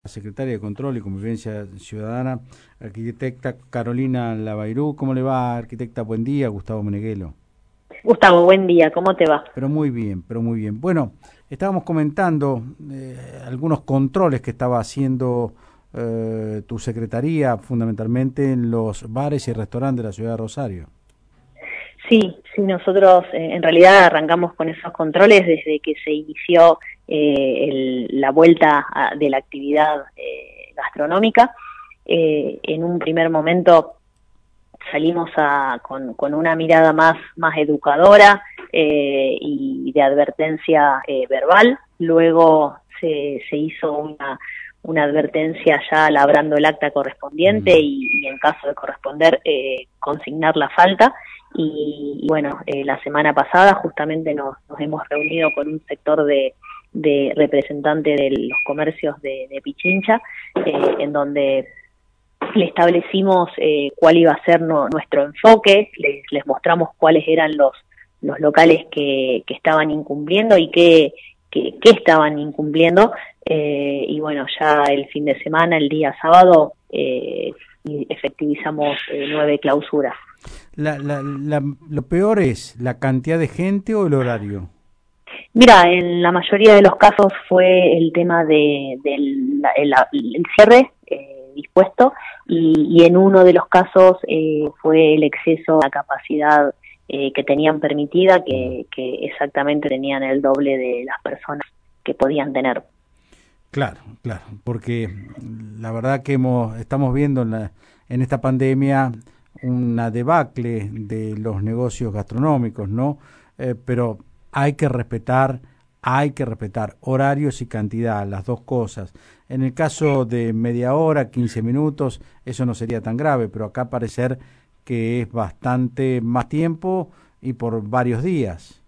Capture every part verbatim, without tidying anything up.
Secretaria de Control y Convivencia Ciudadana, arquitecta Carolina Labairú. ¿Cómo le va, arquitecta? Buen día, Gustavo Meneghelo. Gustavo, buen día, ¿cómo te va? Pero muy bien, pero muy bien. Bueno, estábamos comentando eh, algunos controles que estaba haciendo eh, tu secretaría, fundamentalmente en los bares y restaurantes de la ciudad de Rosario. Sí, sí, nosotros eh, en realidad arrancamos con esos controles desde que se inició eh, el, la vuelta a, de la actividad eh, gastronómica. Eh, en un primer momento salimos a, con, con una mirada más, más educadora eh, y de advertencia eh, verbal. Luego se, se hizo una, una advertencia ya labrando el acta correspondiente Mm. y, y en caso de corresponder eh, consignar la falta. Y, y bueno, eh, la semana pasada justamente nos, nos hemos reunido con un sector de, de representante de los comercios de, de Pichincha, eh, en donde le establecimos eh, cuál iba a ser no, nuestro enfoque, les, les mostramos cuáles eran los, los locales que, que estaban incumpliendo y qué, qué, qué estaban incumpliendo, eh, y bueno, ya el fin de semana, el día sábado, eh, efectivizamos eh, nueve clausuras. La, la, la, ¿Lo peor es la cantidad de gente o el horario? Mira, en la mayoría de los casos fue el tema de, del el, el cierre eh, dispuesto y, y en uno de los casos eh, fue el exceso de la capacidad eh, que tenían permitida, que, que exactamente tenían el doble de las personas que podían tener. Claro, claro, porque la verdad que hemos, estamos viendo en, la, en esta pandemia una debacle de los negocios gastronómicos, ¿no? Eh, pero hay que respetar, hay que respetar horarios y cantidad, las dos cosas. En el caso de media hora, quince minutos, eso no sería tan grave, pero acá parecer que es bastante más tiempo y por varios días.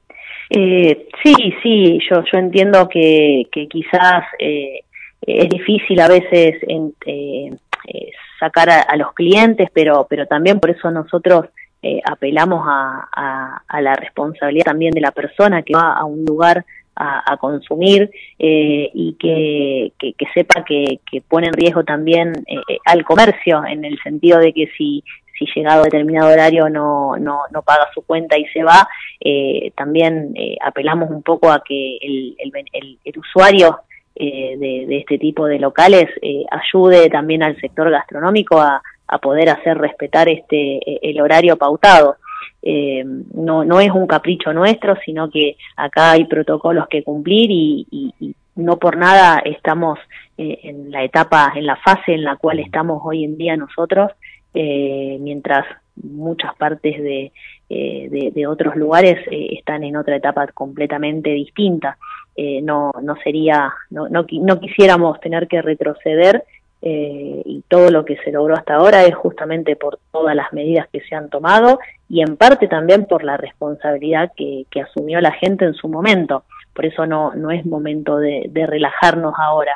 Eh, sí, sí, yo, yo entiendo que, que quizás eh, es difícil a veces en, eh, eh, sacar a, a los clientes, pero, pero también por eso nosotros eh, apelamos a, a, a la responsabilidad también de la persona que va a un lugar a, a consumir eh, y que, que, que sepa que, que pone en riesgo también eh, al comercio, en el sentido de que si si llegado a determinado horario no, no, no paga su cuenta y se va, eh, también eh, apelamos un poco a que el, el, el, el usuario eh, de, de este tipo de locales eh, ayude también al sector gastronómico a, a poder hacer respetar este el horario pautado. Eh, no, no es un capricho nuestro, sino que acá hay protocolos que cumplir y, y, y no por nada estamos eh, en la etapa, en la fase en la cual estamos hoy en día nosotros, Eh, mientras muchas partes de, eh, de, de otros lugares eh, están en otra etapa completamente distinta. Eh, no, no sería, no, no, no quisiéramos tener que retroceder eh, y todo lo que se logró hasta ahora es justamente por todas las medidas que se han tomado y en parte también por la responsabilidad que, que asumió la gente en su momento. Por eso no, no es momento de, de relajarnos ahora.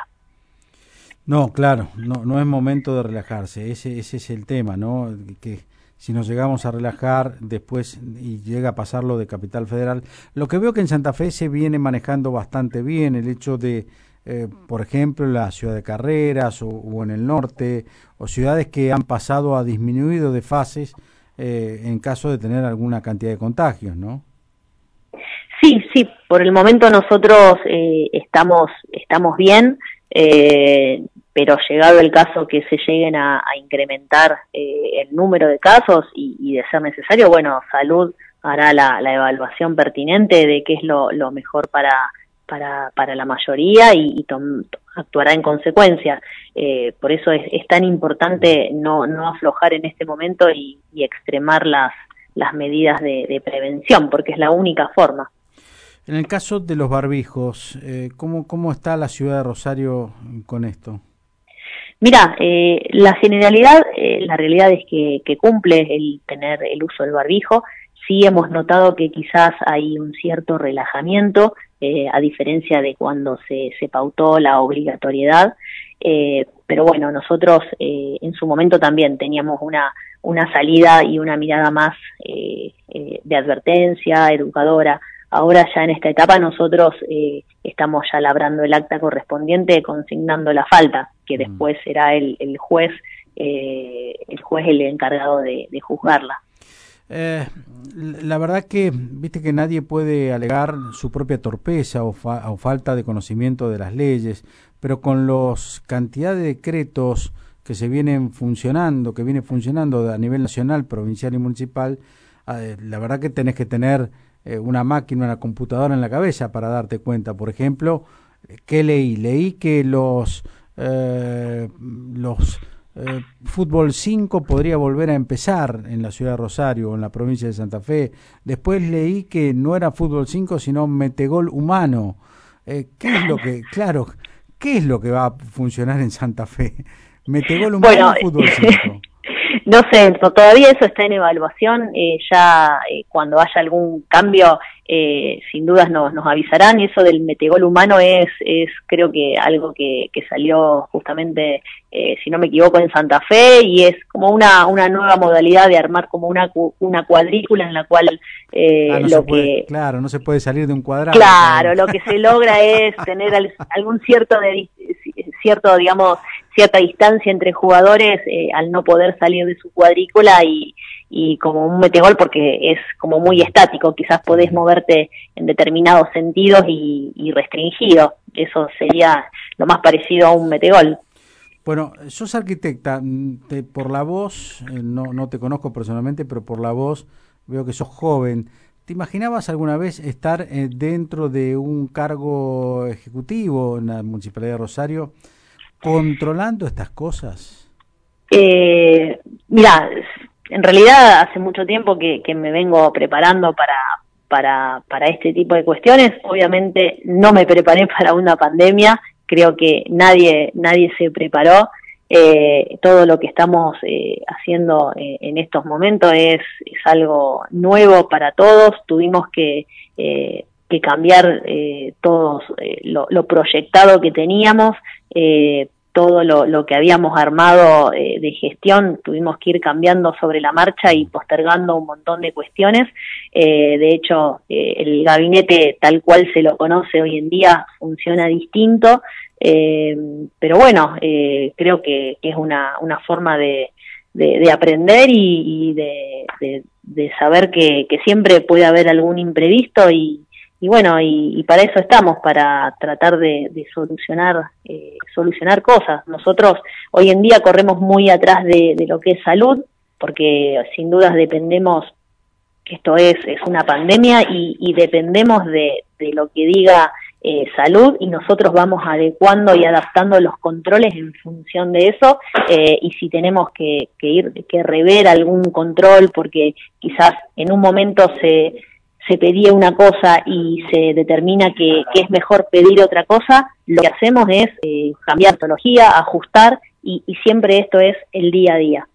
No, claro, no, no es momento de relajarse, ese, ese es el tema, ¿no? Que si nos llegamos a relajar después y llega a pasarlo de Capital Federal, lo que veo que en Santa Fe se viene manejando bastante bien el hecho de, eh, por ejemplo, la ciudad de Carreras o, o en el norte, o ciudades que han pasado a disminuido de fases eh, en caso de tener alguna cantidad de contagios, ¿no? Sí, sí, por el momento nosotros eh, estamos, estamos bien, eh, pero llegado el caso que se lleguen a, a incrementar eh, el número de casos y, y de ser necesario, bueno, Salud hará la, la evaluación pertinente de qué es lo, lo mejor para, para, para la mayoría y, y tom, actuará en consecuencia. Eh, por eso es, es tan importante no, no aflojar en este momento y, y extremar las, las medidas de, de prevención, porque es la única forma. En el caso de los barbijos, eh, ¿cómo, ¿cómo está la ciudad de Rosario con esto? Mira, eh, la generalidad, eh, la realidad es que, que cumple el tener el uso del barbijo. Sí hemos notado que quizás hay un cierto relajamiento, eh, a diferencia de cuando se, se pautó la obligatoriedad. Eh, pero bueno, nosotros eh, en su momento también teníamos una, una salida y una mirada más eh, eh, de advertencia, educadora. ahora ya en esta etapa nosotros eh, estamos ya labrando el acta correspondiente, consignando la falta, que después será el, el juez eh, el juez el encargado de, de juzgarla. Eh, la verdad que, viste que nadie puede alegar su propia torpeza o, fa o falta de conocimiento de las leyes, pero con los cantidad de decretos que se vienen funcionando, que viene funcionando a nivel nacional, provincial y municipal, eh, la verdad que tenés que tener eh, una máquina, una computadora en la cabeza para darte cuenta. Por ejemplo, ¿qué leí? Leí que los eh, los Eh, fútbol cinco podría volver a empezar en la ciudad de Rosario o en la provincia de Santa Fe. Después leí que no era fútbol cinco sino metegol humano. Eh, ¿Qué es lo que, claro, qué es lo que va a funcionar en Santa Fe? ¿Metegol humano Bueno, o fútbol cinco? No sé, todavía eso está en evaluación, eh, ya eh, cuando haya algún cambio, eh, sin dudas nos, nos avisarán. Eso del metegol humano es, es creo que algo que, que salió justamente, eh, si no me equivoco, en Santa Fe, y es como una, una nueva modalidad de armar como una, una cuadrícula en la cual eh, ah, no lo se puede, que... Claro, no se puede salir de un cuadrado. Claro, lo que se logra es tener al, algún cierto, de, cierto, digamos, cierta distancia entre jugadores eh, al no poder salir de su cuadrícula y, y como un metegol porque es como muy estático, quizás podés moverte en determinados sentidos y, y restringido. Eso sería lo más parecido a un metegol. Bueno, sos arquitecta, te, por la voz, eh, no, no te conozco personalmente, pero por la voz veo que sos joven. ¿Te imaginabas alguna vez estar eh, dentro de un cargo ejecutivo en la Municipalidad de Rosario controlando estas cosas? Eh, mira, en realidad hace mucho tiempo que, que me vengo preparando para, para, para este tipo de cuestiones. Obviamente no me preparé para una pandemia, creo que nadie, nadie se preparó. Eh, todo lo que estamos eh, haciendo eh, en estos momentos es, es algo nuevo para todos. Tuvimos que, eh, que cambiar eh, todos eh, lo, lo proyectado que teníamos, eh, todo lo, lo que habíamos armado eh, de gestión, tuvimos que ir cambiando sobre la marcha y postergando un montón de cuestiones. Eh, de hecho, eh, el gabinete tal cual se lo conoce hoy en día funciona distinto, eh, pero bueno, eh, creo que, que es una, una forma de, de, de aprender y, y de, de, de saber que, que siempre puede haber algún imprevisto y Y bueno, y, y para eso estamos, para tratar de, de solucionar eh, solucionar cosas. Nosotros hoy en día corremos muy atrás de, de lo que es salud, porque sin dudas dependemos, que esto es, es una pandemia, y, y dependemos de, de lo que diga eh, salud, y nosotros vamos adecuando y adaptando los controles en función de eso, eh, y si tenemos que, que ir, que rever algún control, porque quizás en un momento se... se pedía una cosa y se determina que, que es mejor pedir otra cosa, lo que hacemos es eh, cambiar metodología, ajustar, y, y siempre esto es el día a día.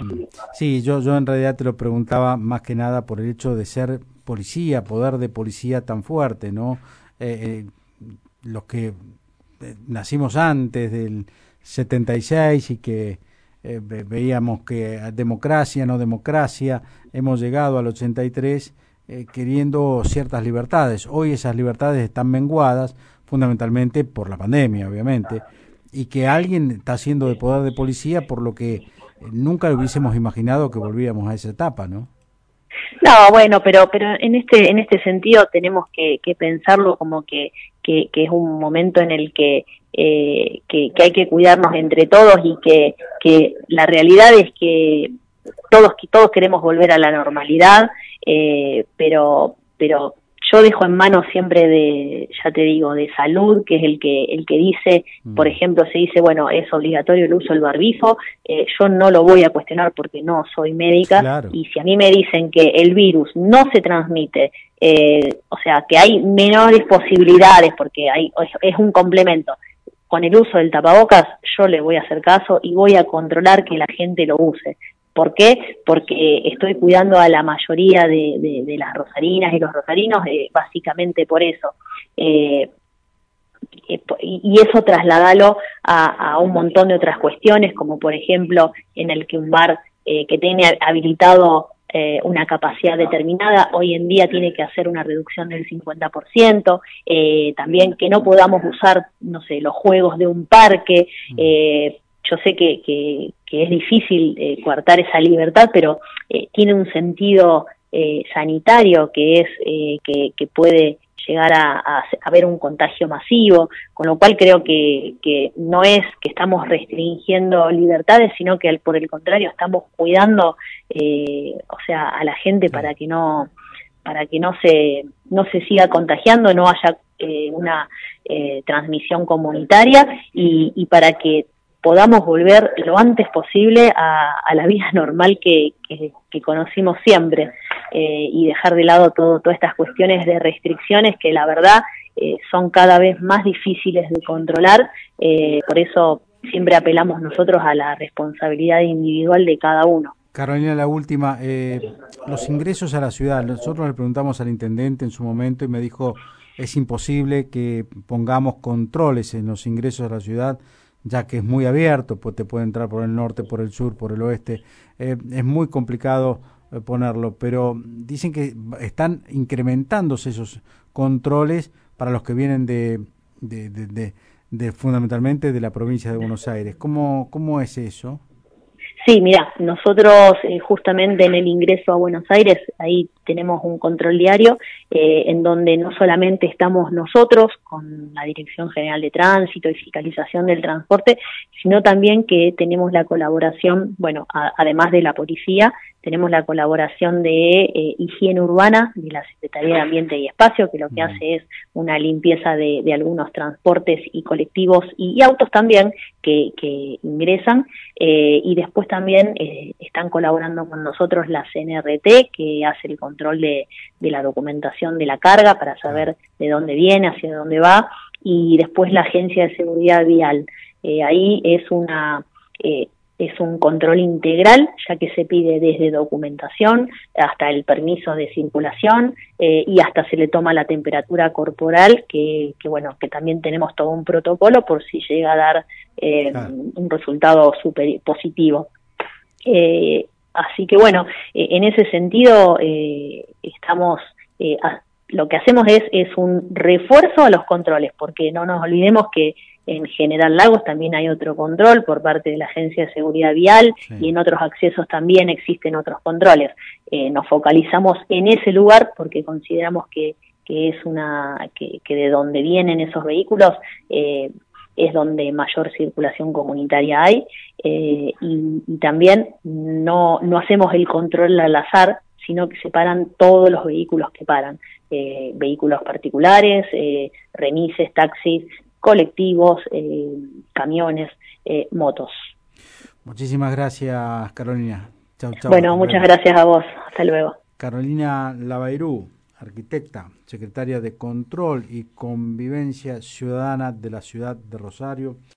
Sí, yo, yo en realidad te lo preguntaba más que nada por el hecho de ser policía, poder de policía tan fuerte, ¿no? Eh, eh, los que eh, nacimos antes del setenta y seis y que eh, veíamos que democracia, no democracia, hemos llegado al ochenta y tres Eh, queriendo ciertas libertades. Hoy esas libertades están menguadas fundamentalmente por la pandemia, obviamente, y que alguien está haciendo de poder de policía por lo que eh, nunca hubiésemos imaginado que volvíamos a esa etapa, ¿no? No, bueno, pero pero en este en este sentido tenemos que, que pensarlo como que, que, que es un momento en el que, eh, que que hay que cuidarnos entre todos, y que que la realidad es que todos todos queremos volver a la normalidad, eh, pero pero yo dejo en manos siempre de, ya te digo, de salud, que es el que el que dice, mm. por ejemplo, se dice, bueno, es obligatorio el uso del barbijo, eh, yo no lo voy a cuestionar porque no soy médica, claro. Y si a mí me dicen que el virus no se transmite, eh, o sea, que hay menores posibilidades, porque hay es, es un complemento, con el uso del tapabocas, yo le voy a hacer caso y voy a controlar que la gente lo use. ¿Por qué? Porque estoy cuidando a la mayoría de, de, de las rosarinas y los rosarinos, eh, básicamente por eso. Eh, y eso trasladalo a, a un montón de otras cuestiones, como por ejemplo en el que un bar eh, que tiene habilitado eh, una capacidad determinada, hoy en día tiene que hacer una reducción del cincuenta por ciento, eh, también que no podamos usar, no sé, los juegos de un parque, eh, yo sé que, que, que es difícil eh, coartar esa libertad, pero eh, tiene un sentido eh, sanitario que es eh, que, que puede llegar a, a, a haber un contagio masivo, con lo cual creo que, que no es que estamos restringiendo libertades, sino que al, por el contrario estamos cuidando eh, o sea, a la gente para que no para que no se no se siga contagiando, no haya eh, una eh, transmisión comunitaria y, y para que podamos volver lo antes posible a, a la vida normal que, que, que conocimos siempre eh, y dejar de lado todo, todas estas cuestiones de restricciones que la verdad eh, son cada vez más difíciles de controlar, eh, por eso siempre apelamos nosotros a la responsabilidad individual de cada uno. Carolina, la última, eh, los ingresos a la ciudad, nosotros le preguntamos al intendente en su momento y me dijo es imposible que pongamos controles en los ingresos a la ciudad, ya que es muy abierto, pues te puede entrar por el norte, por el sur, por el oeste, eh, es muy complicado eh, ponerlo, pero dicen que están incrementándose esos controles para los que vienen de, de, de, de, de fundamentalmente de la provincia de Buenos Aires. ¿Cómo, cómo es eso? Sí, mira, nosotros eh, justamente en el ingreso a Buenos Aires, ahí tenemos un control diario eh, en donde no solamente estamos nosotros con la Dirección General de Tránsito y Fiscalización del Transporte, sino también que tenemos la colaboración, bueno, a, además de la policía, tenemos la colaboración de eh, higiene urbana de la Secretaría de Ambiente y Espacio, que lo que hace es una limpieza de, de algunos transportes y colectivos y, y autos también que, que ingresan, eh, y después también eh, están colaborando con nosotros la C N R T, que hace el control de, de la documentación de la carga para saber de dónde viene, hacia dónde va, y después la Agencia de Seguridad Vial. Eh, ahí es una... Eh, es un control integral, ya que se pide desde documentación hasta el permiso de circulación eh, y hasta se le toma la temperatura corporal, que, que bueno, que también tenemos todo un protocolo por si llega a dar eh, claro. un resultado super positivo. Eh, así que bueno, eh, en ese sentido eh, estamos... Eh, a, lo que hacemos es, es un refuerzo a los controles, porque no nos olvidemos que en General Lagos también hay otro control por parte de la Agencia de Seguridad Vial, sí. Y en otros accesos también existen otros controles. Eh, nos focalizamos en ese lugar porque consideramos que, que es una que, que de donde vienen esos vehículos eh, es donde mayor circulación comunitaria hay, eh, y, y también no, no hacemos el control al azar, sino que se paran todos los vehículos que paran, eh, vehículos particulares, eh, remises, taxis, colectivos, eh, camiones, eh, motos. Muchísimas gracias, Carolina. Chau, chau. Bueno, muchas gracias a vos. Hasta luego. Carolina Labairú, arquitecta, secretaria de Control y Convivencia Ciudadana de la ciudad de Rosario.